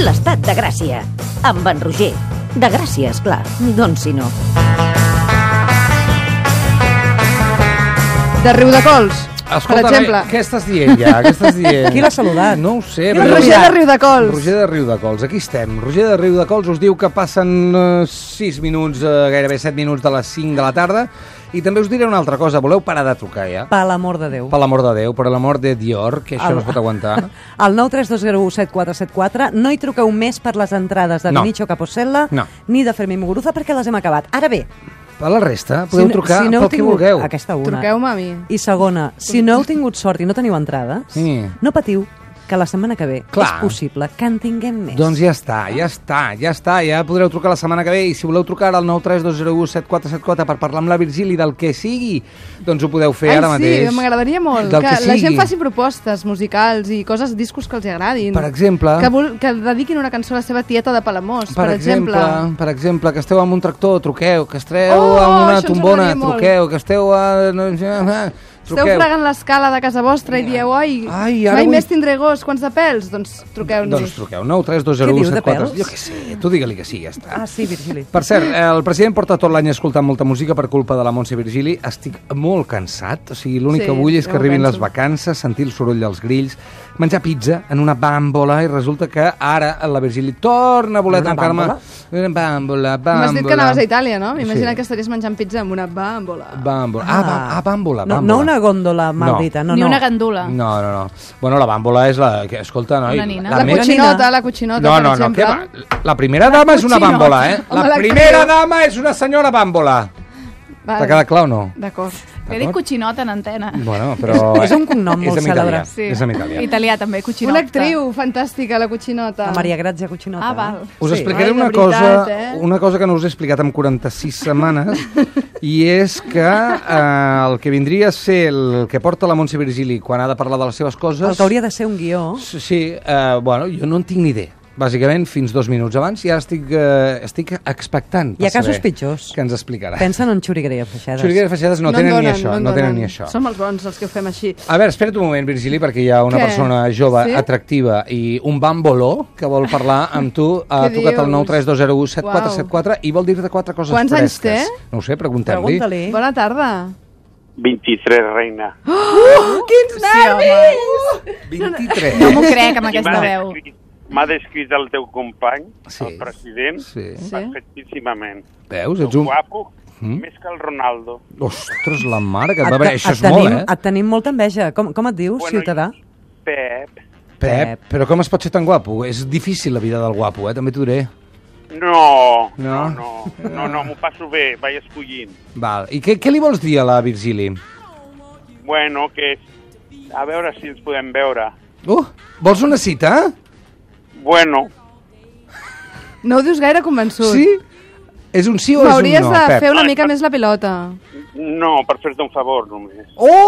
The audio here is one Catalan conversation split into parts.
l'estat de Gràcia. Amb en Roger. De Gràcia, esclar. Doncs si no. De Riudecols. Escolta, per exemple. Què estàs dient ja? Què estàs dient? Qui l'ha saludat? No ho sé. Roger de Riudecols. Roger de Riudecols, aquí estem. Roger de Riudecols us diu que passen 6 minuts, gairebé 7 minuts de les 5 de la tarda. I també us diré una altra cosa, voleu parar de trucar ja? Per l'amor de Déu. Per l'amor de Déu, per l'amor de Dior, que això no es pot aguantar. Al 932017474 no hi truqueu més per les entrades de Vinicio Capossela ni de Fermín Muguruza perquè les hem acabat. Ara bé, per la resta, podeu trucar pel que vulgueu. Aquesta una. Truqueu-me a mi. I segona, si no heu tingut sort i no teniu entrades, no patiu, que la setmana que ve és possible que en tinguem més. Doncs ja està. Ja podreu trucar la setmana que ve i si voleu trucar al 932017474 per parlar amb la Virgili del que sigui, doncs ho podeu fer ara mateix. Sí, m'agradaria molt que la gent faci propostes musicals i coses, discos que els agradin. Per exemple... Que dediquin una cançó a la seva tieta de Palamós, per exemple. Per exemple, que esteu amb un tractor, truqueu, que esteu amb una tombona, truqueu, que esteu a... Esteu fregant l'escala de casa vostra i dieu, mai més tindré gos, quants de pèls? Doncs truqueu-nos. Doncs truqueu, 9320174. Jo què sé, tu digue-li que sí, ja està. Ah, sí, Virgili. Per cert, el president porta tot l'any escoltant molta música per culpa de la Montse Virgili. Estic molt cansat, o sigui, l'únic que vull és que arribin les vacances, sentir el soroll dels grills, menjar pizza en una bàmbola i resulta que ara la Virgili torna a voler tancar-me... Una bàmbola. M'has dit que anaves a Itàlia, no? M'imagina que estaries menjant pizza amb una bàmbola. Bàmbola. No una góndola maldita, no. Ni una gandula. No. Bueno, la bàmbola és la... Escolta, noi... Una nina. La cotxinota, per exemple. No, la primera dama és una bàmbola, La primera dama és una senyora bàmbola. T'ha quedat clar o no? D'acord. He dit cotxinota en antena. Bueno, però... És un cognom molt cèlebre. És en italià. Italià també, cotxinota. Una actriu fantàstica, la cotxinota. La Maria Grazia Cotxinota. Ah, val. Us explicaré una cosa que no us he explicat en 46 setmanes i és que el que vindria a ser el que porta la Montse Virgili quan ha de parlar de les seves coses... El que hauria de ser un guió. Sí, bueno, jo no en tinc ni idea. Bàsicament, fins 2 minuts abans, i ara estic expectant. Hi ha casos pitjors. Que ens explicarà. Pensen en Xuriguera i Feixedes. Xuriguera i Feixedes no tenen ni això. Som els bons, els que ho fem així. A veure, espera't un moment, Virgili, perquè hi ha una persona jove, atractiva i un bamboló que vol parlar amb tu. Ha trucat al 932017474 i vol dir-te 4 coses fresques. Quants anys té? No ho sé, preguntem-li. Bona tarda. 23, reina. Quins nervis! 23. No m'ho crec amb aquesta veu. M'ha descrit el teu company, el president, perfectíssimament. Veus? Ets un guapo, més que el Ronaldo. Ostres, la mare que et va veure. Això és molt, Et tenim molta enveja. Com et dius, ciutadà? Pep. Però com es pot ser tan guapo? És difícil la vida del guapo, també t'ho diré. No, m'ho passo bé, vaig escollint. Val. I què li vols dir a la Virgili? Bueno, que a veure si ens podem veure. Vols una cita? Bueno. No ho dius gaire convençut. Sí? És un sí o és un no, Pep? M'hauries de fer una mica més la pilota. No, per fer-te un favor, només.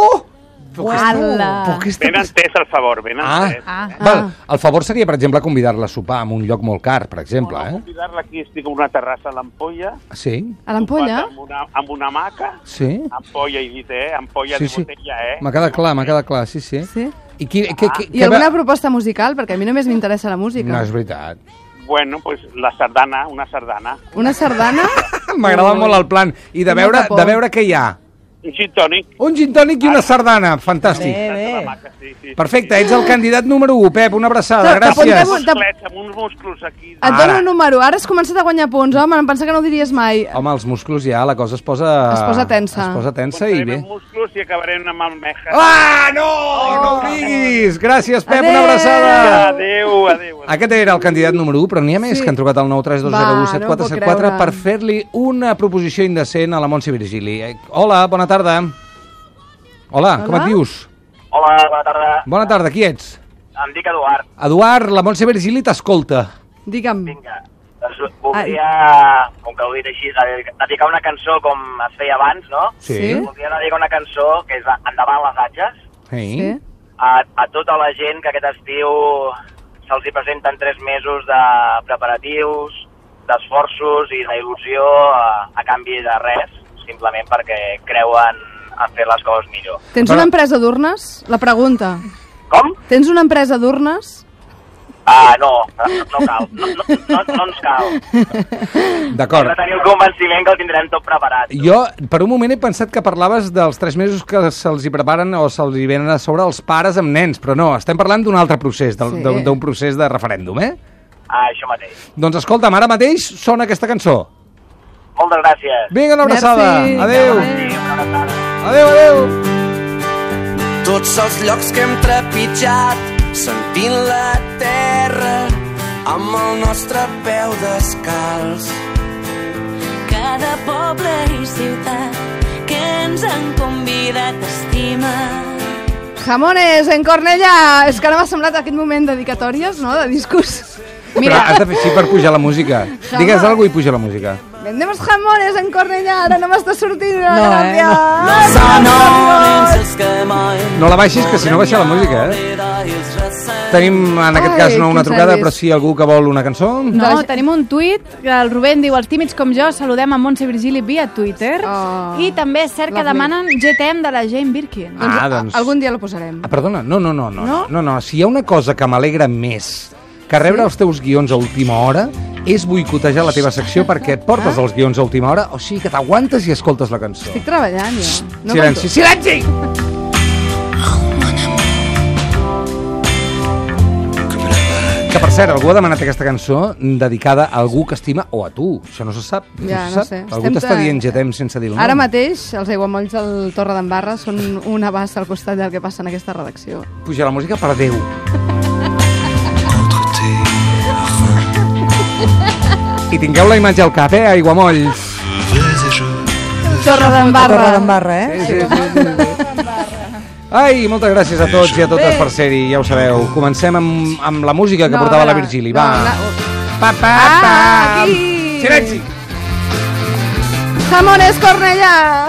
Ben entès el favor, ben entès. Val, el favor seria, per exemple, convidar-la a sopar en un lloc molt car, per exemple. Convidar-la aquí, estic en una terrassa a l'Ampolla. Sí. A l'Ampolla? Amb una hamaca. Sí. Ampolla, he dit, Ampolla de botella, M'ha quedat clar, sí. I alguna proposta musical? Perquè a mi només m'interessa la música. No, és veritat. Bueno, pues una sardana. Una sardana? M'agrada molt el plan. I de veure què hi ha. Un gin tònic. Un gin tònic i una sardana. Fantàstic. Perfecte, ets el candidat número 1, Pep. Una abraçada, gràcies. Amb uns músculs aquí. Et dono un número. Ara has començat a guanyar punts, home. Em pensava que no ho diries mai. Home, els músculs ja, la cosa es posa tensa. Es posa tensa i bé. Amb músculs i acabarem amb almeja. No ho diguis. Gràcies, Pep. Una abraçada. Adéu. Aquest era el candidat número 1, però n'hi ha més que han trucat al 932017474 per fer-li una proposició indecent a la Montse Virgili. Hola, bona tarda. Hola, com et dius? Hola, bona tarda. Bona tarda, qui ets? Em dic Eduard. Eduard, la Montse Virgili t'escolta. Digue'm. Vinga, voldria, com que ho he dit així, dedicar una cançó com es feia abans, no? Sí. Voldria dedicar una cançó que és Endavant les atxes. Sí. A tota la gent que aquest estiu se'ls hi presenten 3 mesos de preparatius, d'esforços i d'il·lusió a canvi de res, simplement perquè creuen a fer les coses millor. Tens una empresa d'urnes? La pregunta. Com? Tens una empresa d'urnes? No cal. No ens cal. D'acord. Hem de tenir el convenciment que el tindrem tot preparat. Jo, per un moment, he pensat que parlaves dels 3 mesos que se'ls hi preparen o se'ls hi venen a sobre els pares amb nens, però no, estem parlant d'un altre procés, d'un procés de referèndum, Això mateix. Doncs escolta'm, ara mateix sona aquesta cançó. Moltes gràcies. Vinga, una abraçada. Adéu. Adéu. Tots els llocs que hem trepitjat, sentint la terra amb el nostre peu descalç. Cada poble i ciutat que ens han convidat a estimar. Jamones, en Cornellà! És que ara m'ha semblat aquest moment dedicatòries, no?, de discos. Mira, has de fer així per pujar la música. Digues alguna cosa i puja la música. Vendemos jamones en Cornellà, ara no m'està sortint una gràcia. No la baixis, que si no baixa la música, Tenim, en aquest cas, no una trucada, però sí algú que vol una cançó. No, tenim un tuit, que el Rubén diu: els tímids com jo saludem a Montse Virgili via Twitter. I també és cert que demanen GTM de la Jane Birkin. Doncs algun dia la posarem. Perdona, no. Si hi ha una cosa que m'alegra més que rebre els teus guions a última hora és boicotejar la teva secció perquè portes els guions a última hora, o sigui que t'aguantes i escoltes la cançó. Estic treballant, jo. Silenci, silenci! Que, per cert, algú ha demanat aquesta cançó dedicada a algú que estima o a tu. Això no se sap. Ja, no sé. Algú t'està dient GTM sense dir el nom. Ara mateix, els aiguamolls del Torre d'en Barra són una bassa al costat del que passa en aquesta redacció. Puja la música per Déu. I tingueu la imatge al cap, aiguamolls. Torre d'en Barra. Torre d'en Barra, Sí. Ai, moltes gràcies a tots i a totes per ser-hi, ja ho sabeu. Comencem amb la música que portava la Virgili, va. Aquí! Silenci! Jamones Cornellà!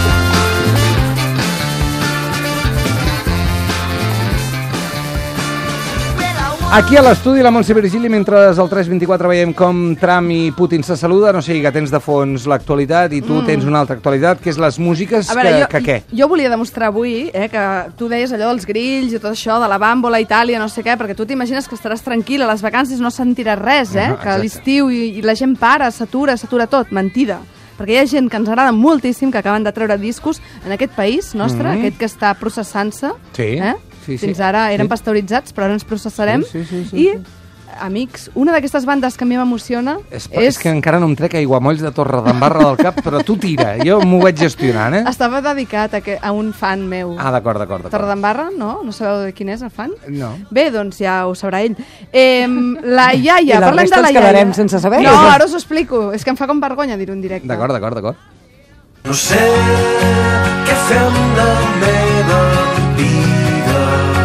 Aquí a l'estudi la Montse Virgili, mentre al 324 veiem com Trump i Putin se saluda, no sé, que tens de fons l'actualitat i tu tens una altra actualitat, que és les músiques que què? Jo volia demostrar avui que tu deies allò dels grills i tot això, de la bàmbola, Itàlia, no sé què, perquè tu t'imagines que estaràs tranquil, a les vacances no sentiràs res, que a l'estiu i la gent para, s'atura tot, mentida. Perquè hi ha gent que ens agrada moltíssim, que acaben de treure discos en aquest país nostre, aquest que està processant-se. Sí. Fins ara eren pasteuritzats, però ara ens processarem. I, amics, una d'aquestes bandes que a mi m'emociona és... que encara no em trec aiguamolls de Torre d'en Barra del cap, però tu tira, jo m'ho vaig gestionant, Estava dedicat a un fan meu. D'acord. Torre d'en Barra, no? No sabeu de quin és el fan? No. Bé, doncs ja ho sabrà ell. La iaia, I la resta ens quedarem sense saber? No, ara us ho explico. És que em fa com vergonya dir-ho en directe. D'acord. No sé què fer amb la meva vida.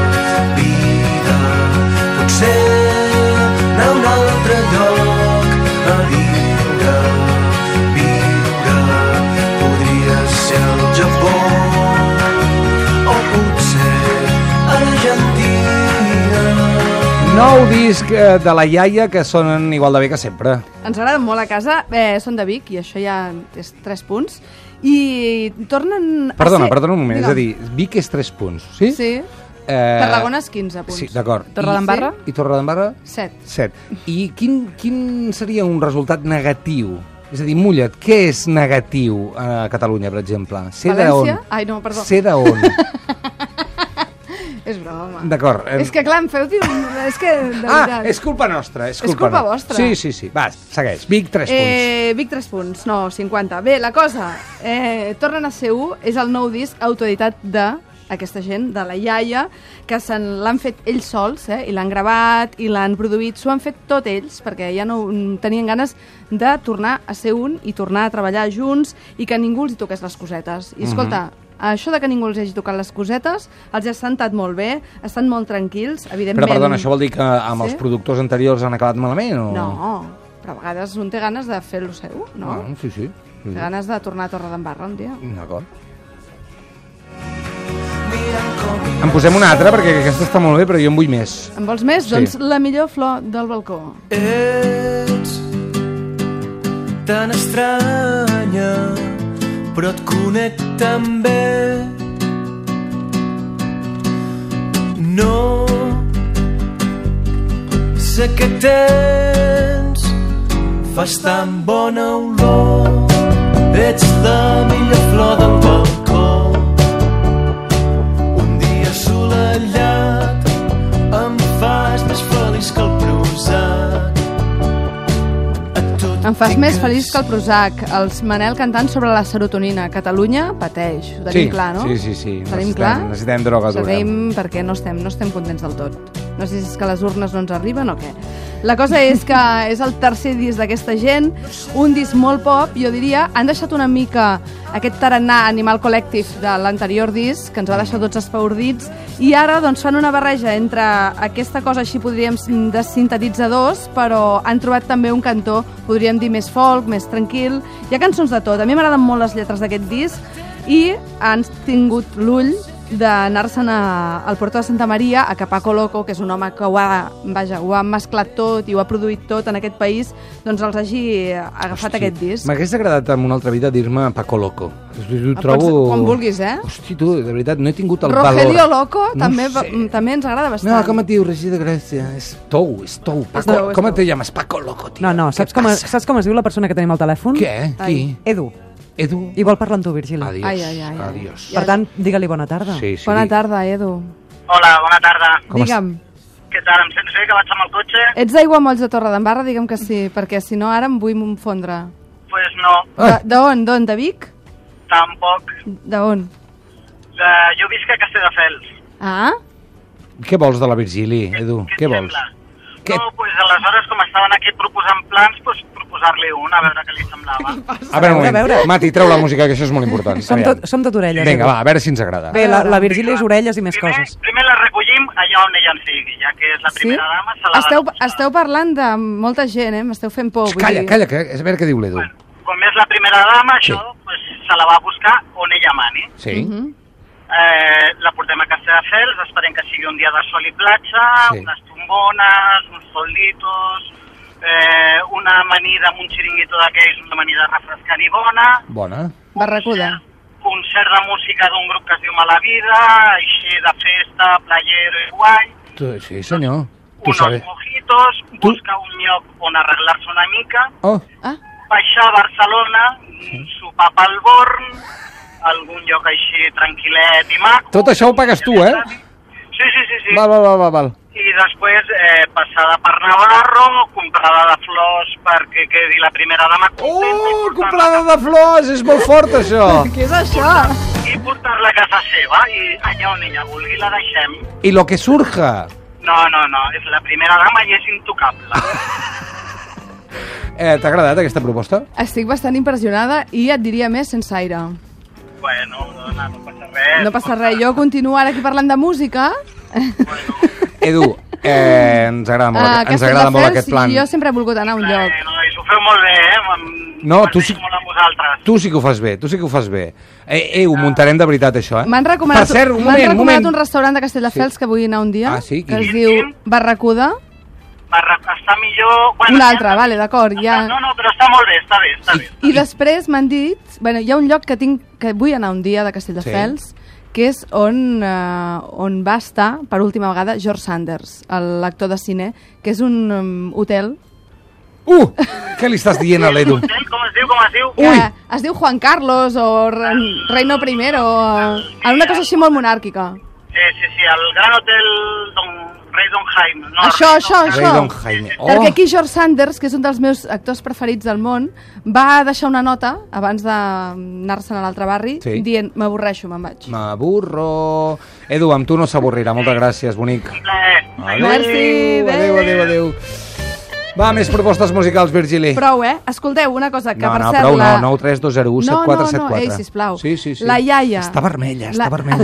Potser anar a un altre lloc a viure. Podria ser el Japó o potser Argentina. Nou disc de la iaia que sonen igual de bé que sempre. Ens agraden molt a casa, són de Vic i això ja és 3 punts. I tornen Perdona un moment, és a dir, Vic és 3 punts, sí? Sí. Tarragona és 15 punts. Sí, d'acord. Torre d'en Barra? I Torre d'en Barra? 7. I quin seria un resultat negatiu? És a dir, mulla't, què és negatiu a Catalunya, per exemple? València? Ai, no, perdó. Ser d'on? És broma. D'acord. És que clar, em feu dir... És que, de veritat... és culpa nostra. És culpa vostra. Sí. Va, segueix. Vic, 3 punts. Vic, 3 punts. No, 50. Bé, la cosa, Tornen a ser 1 és el nou disc autoeditat d'aquesta gent, de la iaia, que l'han fet ells sols, i l'han gravat i l'han produït. S'ho han fet tot ells, perquè ja no tenien ganes de tornar a ser un i tornar a treballar junts i que ningú els hi toqués les cosetes. I escolta, això de que ningú els hagi tocat les cosetes els ha sentat molt bé, estan molt tranquils, evidentment... Però perdona, això vol dir que amb els productors anteriors han acabat malament? O... No, però a vegades un té ganes de fer el seu, no? Sí. Té ganes de tornar a Torre d'en Barra un dia. D'acord. En posem una altra, perquè aquesta està molt bé, però jo en vull més. En vols més? Sí. Doncs la millor flor del balcó. Ets tan estranya, però et conec tan bé. No brisa que tens, fas tan bona olor, ets la millor flor del balcó. Un dia assolellat em fas més feliç que el Prozac. Em fas més feliç que el Prozac. Els Manel cantant sobre la serotonina. Catalunya pateix, ho tenim clar, no? Sí. Necessitem droga dura. Sabem perquè no estem contents del tot. No sé si és que les urnes no ens arriben o què. La cosa és que és el tercer disc d'aquesta gent, un disc molt pop, jo diria. Han deixat una mica aquest tarannà Animal Collective de l'anterior disc, que ens va deixar tots espaordits, i ara doncs, fan una barreja entre aquesta cosa així, podríem, de sintetitzadors, però han trobat també un cantó, podríem dir, més folk, més tranquil. Hi ha cançons de tot. A mi m'agraden molt les lletres d'aquest disc i han tingut l'ull d'anar-se'n al Puerto de Santa Maria, a que Paco Loco, que és un home que ho ha mesclat tot i ho ha produït tot en aquest país, doncs els hagi agafat aquest disc. M'hagués agradat en una altra vida dir-me Paco Loco. Ho trobo... Quan vulguis, eh? Hosti, tu, de veritat, no he tingut el valor. Rogelio Loco també ens agrada bastant. No, com et diu, Regí de Gràcia? És Tou. Com et llames? Paco Loco, tio. No, saps com es diu la persona que tenim al telèfon? Què? Qui? Edu. Edu. I vol parlar amb tu, Virgili. Adiós. Per tant, digue-li bona tarda. Sí. Bona tarda, Edu. Hola, bona tarda. Digue'm. Què tal? Em sents bé, que vaig amb el cotxe? Ets d'Aiguamolls de Torredembarra? Digue'm que sí, perquè si no ara em vull fondre. Pues no. D'on? De Vic? Tampoc. D'on? Jo visc a Castelldefels. Ah? Què vols de la Virgili, Edu? Què vols? No, pues aleshores, com estaven aquí proposant plans, pues proposar-li un, a veure què li semblava. A veure, Mati, treu la música, que això és molt important. Som tot orelles. Vinga, va, a veure si ens agrada. Bé, la Virgili és orelles i més coses. Primer la recollim allà on ella en sigui, ja que és la primera dama, se l'ha de buscar. Esteu parlant de molta gent, m'esteu fent por. Calla, que a veure què diu l'Edu. Com és la primera dama, això se la va buscar on ella mani. Sí. La portem a Castelldefels, esperem que sigui un dia de sol i platja, unes tombones, uns solditos, una amanida amb un xiringuito d'aquells, una amanida refrescant i bona. Bona. Barracuda. Concert de música d'un grup que es diu Mala Vida, així de festa, playero i guai. Sí, senyor. Unos mojitos, buscar un lloc on arreglar-se una mica, baixar a Barcelona, sopar pel Born, algun lloc així tranquil·let i maco. Tot això ho pagues tu, eh? Sí. Val. I després passada per Navarro, comprada de flors perquè quedi la primera dama contenta. Comprada de flors! És molt fort, això! Què és això? I portar-la a casa seva, i allà on ella vulgui la deixem. I lo que surja. No, és la primera dama i és intocable. T'ha agradat aquesta proposta? Estic bastant impressionada i et diria més sense aire. Bueno, dona, no passa res. No passa res, jo continuo ara aquí parlant de música. Edu, ens agrada molt aquest plan. Jo sempre he volgut anar a un lloc. Nois, ho feu molt bé, No, tu sí que ho fas bé, ho muntarem de veritat, això, eh? M'han recomanat un restaurant de Castelldefels que vull anar un dia, que es diu Barracuda. Està millor... Un altre, vale, d'acord. No, però està molt bé, està bé. I després m'han dit... hi ha un lloc que vull anar un dia de Castelldefels, que és on va estar per última vegada George Sanders, l'actor de cine, que és un hotel. Què li estàs dient a l'Edu? Com es diu? Es diu Juan Carlos o Reino Primero, una cosa així molt monàrquica. Sí, el Gran Hotel Rei Don Jaime. Això. Rei Don Jaime. Perquè aquí George Sanders, que és un dels meus actors preferits del món, va deixar una nota abans d'anar-se'n a l'altre barri dient, m'avorreixo, me'n vaig. M'avorro. Edu, amb tu no s'avorrirà. Moltes gràcies, bonic. Merci. Adéu. Va, més propostes musicals, Virgili. Prou, Escolteu, una cosa, que per cert... Prou no, 9 3 2 0 1 7 4 7 4. No, sisplau. Sí. La iaia. Està vermella.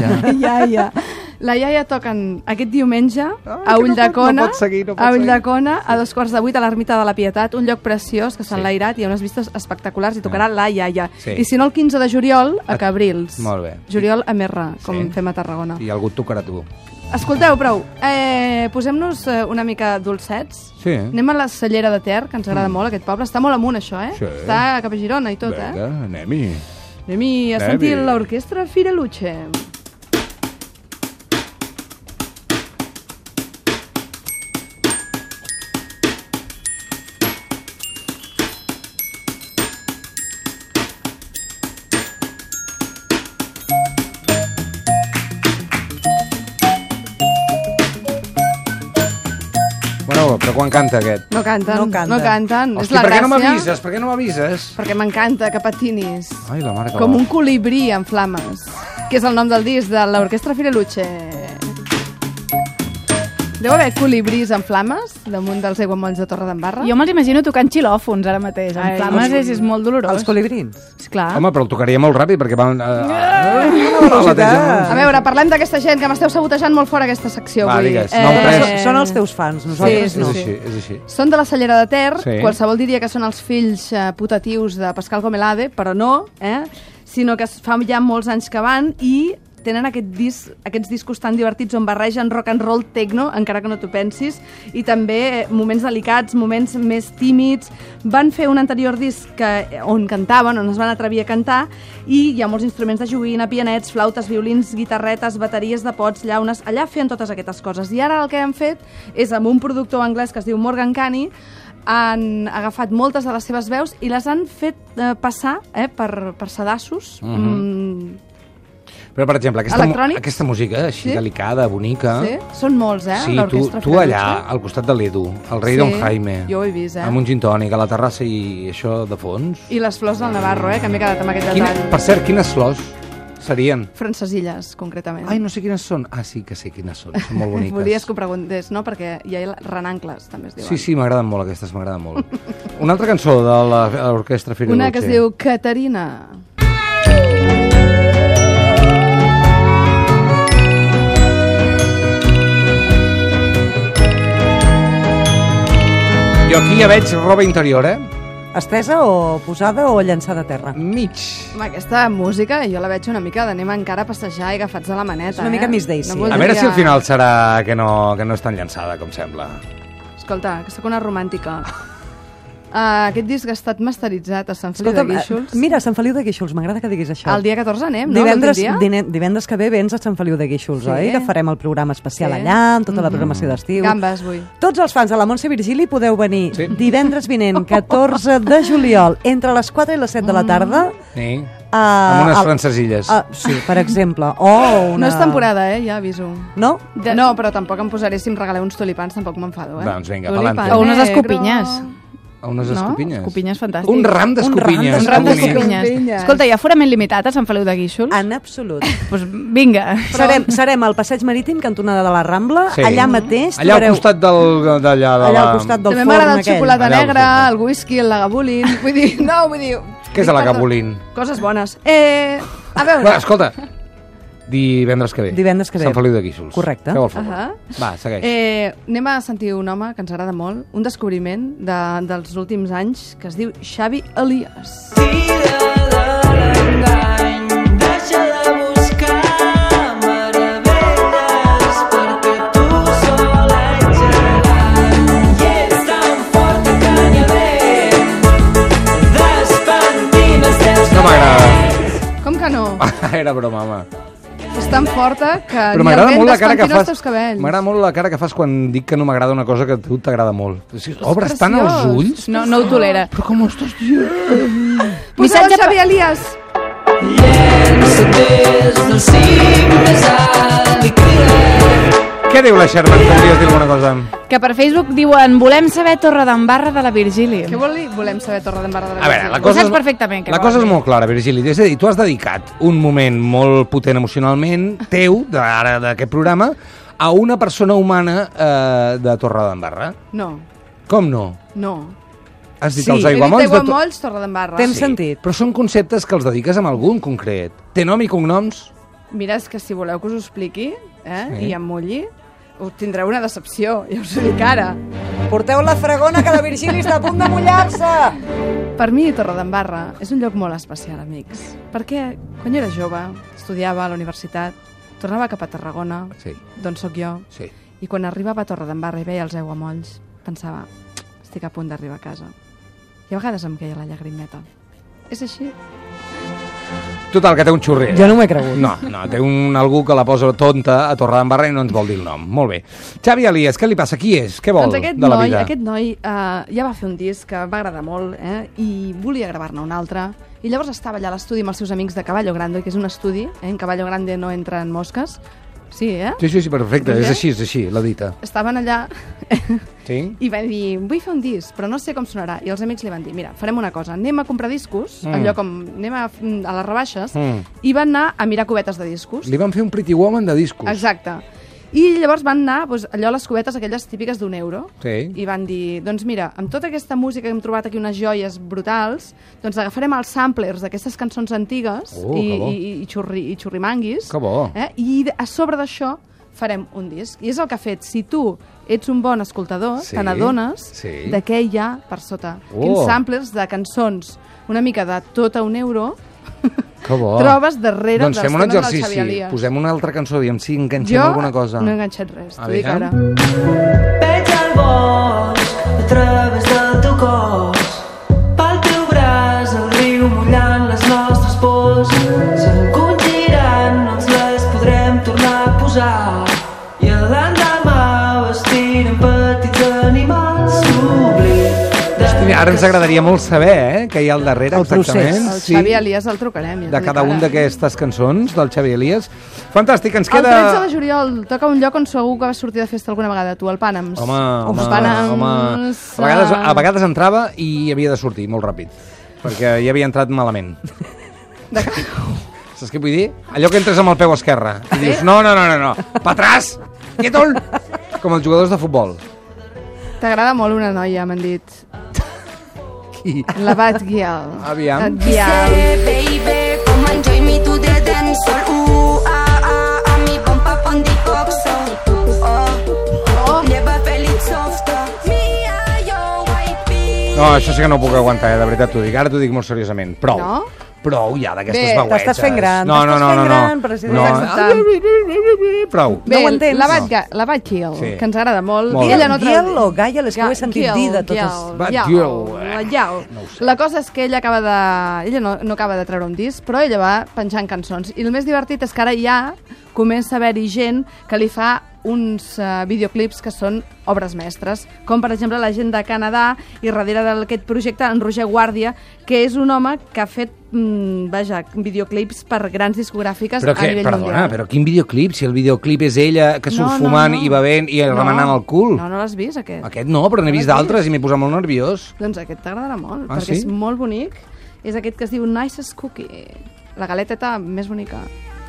La iaia toquen aquest diumenge a Ulldecona, a 2:15 a l'Ermita de la Pietat, un lloc preciós que s'ha enlairat, hi ha unes vistes espectaculars i tocarà la iaia. I si no, el 15 de juliol a Cabrils. Molt bé. Juliol a Merra, com fem a Tarragona. I algú et tocarà tu. Escolteu, prou. Posem-nos una mica dolcets. Sí. Anem a la Cellera de Ter, que ens agrada molt aquest poble. Està molt amunt, això, Sí. Està cap a Girona i tot, Vinga, anem-hi. Anem-hi a sentir l'orquestra Fireluce. Bueno, però quan canta aquest? No canten. Hosti, per què no m'avises? Per què no m'avises? Perquè m'encanta que patinis. Ai, la mare que com un colibrí en flames, que és el nom del disc de l'Orquestra Fireluce. Deu haver colibrís en flames damunt dels aiguamolls de Torredembarra? Jo me'ls imagino tocant xilòfons ara mateix. En flames és molt dolorós. Els colibrins? Clar. Home, però el tocaria molt ràpid perquè van... A veure, parlem d'aquesta gent que m'esteu sabotejant molt fora aquesta secció. Va, digues. Són els teus fans, nosaltres no. És així. Són de la Cellera de Ter, qualsevol diria que són els fills putatius de Pascal Comelade, però no, sinó que fa ja molts anys que van i tenen aquests discos tan divertits on barregen rock and roll, techno, encara que no t'ho pensis, i també moments delicats, moments més tímids. Van fer un anterior disc on cantaven, on es van atrevir a cantar, i hi ha molts instruments de joguina, pianets, flautes, violins, guitarretes, bateries de pots, llaunes. Allà feien totes aquestes coses. I ara el que han fet és, amb un productor anglès que es diu Morgan Canny, han agafat moltes de les seves veus i les han fet passar per sedassos. Però, per exemple, aquesta música així delicada, bonica... Sí, són molts, Sí, tu allà, al costat de l'Edu, el rei Don Jaime... Jo ho he vist, amb un gin tònic, a la terrassa i això de fons... I les flors del Navarro, que m'he quedat amb aquest detall. Per cert, quines flors serien? Francesilles, concretament. Ai, no sé quines són. Ah, sí que sé quines són, són molt boniques. Volies que ho preguntés, no? Perquè hi ha renancles, també es diuen. Sí, m'agraden molt aquestes, m'agraden molt. Una altra cançó de l'Orquestra Fireluce. Una que es diu Caterina. Jo aquí ja veig roba interior, Estesa o posada o llançada a terra? Mig. Home, aquesta música jo la veig una mica d'anem encara a passejar i agafats de la maneta. És una mica Miss Daisy. No a veure si al final serà que no és tan llançada com sembla. Escolta, que sóc una romàntica. Aquest disc ha estat masteritzat a Sant Feliu de Guíxols. Mira, Sant Feliu de Guíxols, m'agrada que diguis això. El dia 14 anem, no? Divendres que ve vens a Sant Feliu de Guíxols, oi? Que farem el programa especial allà, amb tota la programació d'estiu. Gambes, vull. Tots els fans de la Montse Virgili podeu venir divendres vinent, 14 de juliol, entre les 4 i les 7 de la tarda. Sí. Amb unes francesilles. Sí, per exemple. No és temporada, ja aviso. No? No, però tampoc em posaré si em regaleu uns tulipans, tampoc m'enfado, Doncs vinga, pa'lante. O unes escopinyes. A unes escopinyes? Escopinyes fantàstic. Un ram d'escopinyes. Un ram d'escopinyes. Escolta, hi ha aforament limitat a Sant Feliu de Guíxols? En absolut. Doncs vinga. Serem al Passeig Marítim, cantonada de la Rambla, allà mateix. Allà al costat d'allà. Allà al costat del forn aquell. També m'agrada el xocolata negra, el whisky, el lagavulin. Vull dir, què és el lagavulin? Coses bones. A veure... Escolta, divendres que ve. Sant Feliu de Guíxols. Correcte. Feu el favor. Va, segueix. Anem a sentir un home que ens agrada molt, un descobriment dels últims anys, que es diu Xavi Elias. Tira de l'engany, deixa de buscar meravelles, perquè tu sol ets gegant. I ets tan fort que canyadent, despentint els teus... No m'agrada. Com que no? Era broma, home. És tan forta que però m'agrada molt la cara que fas. M'agrada molt la cara que fas quan dic que no m'agrada una cosa que a tu t'agrada molt. Obres tant els ulls. No ho tolera. Però com ho estàs dient? Posa'l Xavi Elias. Llença des del cim més alt i crida. Què diu la Sherman? Podries dir alguna cosa? Que per Facebook diuen volem saber Torredembarra de la Virgili. Què vol dir volem saber Torredembarra de la A Virgili? veure, Ho saps perfectament. La cosa és molt clara, Virgili. És a dir, tu has dedicat un moment molt potent emocionalment teu, ara d'aquest programa, a una persona humana de Torredembarra. No. Com no? No. Has dit els aiguamolls? He dit aiguamolls, Torredembarra. Tens sentit. Però són conceptes que els dediques a algun concret. Té nom i cognoms? Mira, és que si voleu que us ho expliqui, i em mulli, us tindreu una decepció, ja us ho dic ara. Porteu la fregona, que la Virgili està a punt de mullar-se! Per mi, Torredembarra és un lloc molt especial, amics. Perquè quan jo era jove, estudiava a la universitat, tornava cap a Tarragona, d'on sóc jo, i quan arribava a Torredembarra i veia els aiguamolls, pensava, estic a punt d'arribar a casa. I a vegades em queia la llagrimeta. És així. Total, que té un xurrer. Jo no m'ho he cregut. No, té algú que la posa tonta a Torredembarra i no ens vol dir el nom. Molt bé. Xavi Elias, què li passa? Qui és? Què vol de la vida? Aquest noi ja va fer un disc que va agradar molt i volia gravar-ne un altre. I llavors estava allà a l'estudi amb els seus amics de Caballo Grande, que és un estudi, en Caballo Grande no entren mosques, Sí, Sí, perfecte, és així, la dita. Estaven allà i van dir, vull fer un disc, però no sé com sonarà. I els amics li van dir, mira, farem una cosa, anem a comprar discos, allò com anem a les rebaixes, i van anar a mirar cubetes de discos. Li van fer un Pretty Woman de discos. Exacte. I llavors van anar, allò a les cubetes aquelles típiques d'€1, i van dir, doncs mira, amb tota aquesta música que hem trobat aquí, unes joies brutals, doncs agafarem els samplers d'aquestes cançons antigues i xurrimanguis, i a sobre d'això farem un disc. I és el que ha fet. Si tu ets un bon escoltador, te n'adones de què hi ha per sota. Quins samplers de cançons una mica de tot a €1 trobes darrere dels temes del Xavi Elias. Posem una altra cançó, diguem, si enganxem alguna cosa. Jo no he enganxat res, t'ho dic ara. Veig el bosc a través del teu cos, pel teu braç el riu mullant les nostres pors, s'encongiran, no ens les podrem tornar a posar, i l'endemà vestir en petits animals l'oblit. Ara ens agradaria molt saber què hi ha al darrere, exactament. El Xavi Elias el trucarem. De cada una d'aquestes cançons del Xavi Elias. Fantàstic, ens queda... El 13 de juliol toca un lloc on segur que vas sortir de festa alguna vegada, tu, el Pànams. Home. A vegades entrava i havia de sortir molt ràpid, perquè ja havia entrat malament. Saps què vull dir? Allò que entres amb el peu esquerre i dius, no, pa atrás, quietol, com els jugadors de futbol. T'agrada molt una noia, m'han dit. Qui? La Batgirl. Aviam. Baby, come and join me to the dance floor. A mi pompa pon di coxo. Lleva feliz softa. No, això sí que no ho puc aguantar, de veritat t'ho dic. Ara t'ho dic molt seriosament. Prou. No? Prou ja d'aquestes veuetes. T'estàs fent gran, no. però si no t'estàs prou. Bé, la Batgirl, que ens agrada molt. Batgirl o Gaia, les que ho he sentit dir de totes. Batgirl. La cosa és que ella no acaba de treure un disc, però ella va penjant cançons. I el més divertit és que ara ja comença a haver-hi gent que li fa uns videoclips que són obres mestres, com per exemple la gent de Canadà i darrere d'aquest projecte en Roger Guàrdia, que és un home que ha fet videoclips per grans discogràfiques a nivell mundial. Perdona, però quin videoclip? Si el videoclip és ella que surt fumant i bevent i remenant el cul. No l'has vist, aquest? Aquest no, però n'he vist d'altres i m'he posat molt nerviós. Doncs aquest t'agradarà molt, perquè és molt bonic. És aquest que es diu Nicest Cookie, la galeteta més bonica.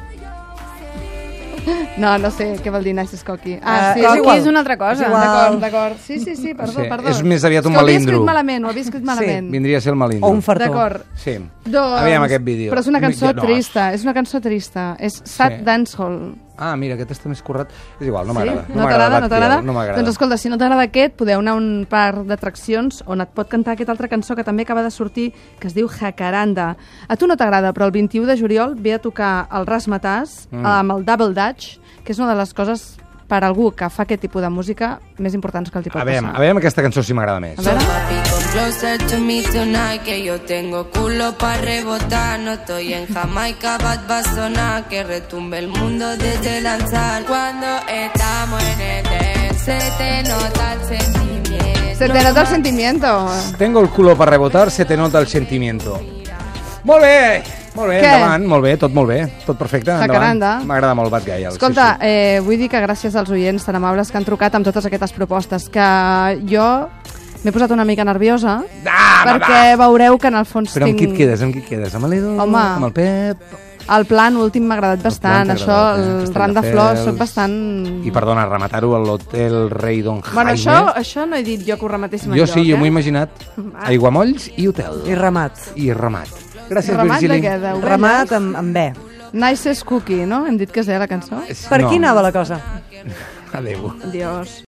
No sé què vol dir Nicest Cookie. Cookie és una altra cosa. D'acord. Sí, perdó. És més aviat un melindro. Ho havia escrit malament. Vindria a ser el melindro. O un fartó. D'acord. Sí. Aviam aquest vídeo. Però és una cançó trista, és Sad Dancehall. Ah, mira, aquest està més currat. És igual, no m'agrada. No t'agrada? Doncs escolta, si no t'agrada aquest, podeu anar a un parc d'atraccions on et pot cantar aquesta altra cançó que també acaba de sortir, que es diu Jacaranda. A tu no t'agrada, però el 21 de juliol ve a tocar el Razzmatazz amb el Double Dutch, que és una de les coses per algú que fa aquest tipus de música més importants que els hi pot passar. A veure aquesta cançó si m'agrada més. Closer to me tonight, que yo tengo culo pa' rebotar. No estoy en Jamaica, Bad va a sonar, que retumbe el mundo desde lanzar. Cuando estamos en el dance, se te nota el sentimiento. Se te nota el sentimiento. Tengo el culo pa' rebotar, se te nota el sentimiento. Molt bé, endavant, molt bé, tot perfecte, endavant. M'agrada molt Bad Guy. Escolta, vull dir que gràcies als oients tan amables que han trucat amb totes aquestes propostes, que jo m'he posat una mica nerviosa, perquè veureu que en el fons tinc... Però amb qui et quedes? Amb l'Edo? Amb el Pep? El plan últim m'ha agradat bastant, això, el ram de flors, soc bastant... I perdona, rematar-ho a l'Hotel Rei Don Jaime. Bueno, això no he dit jo que ho rematéssim enlloc. Jo sí, jo m'ho he imaginat. Aiguamolls i hotel. I ramat. Gràcies, Virgili. Ramat amb B. Nicest Cookie, no? Hem dit que es deia la cançó? Per qui anava la cosa? Adéu. Adiós.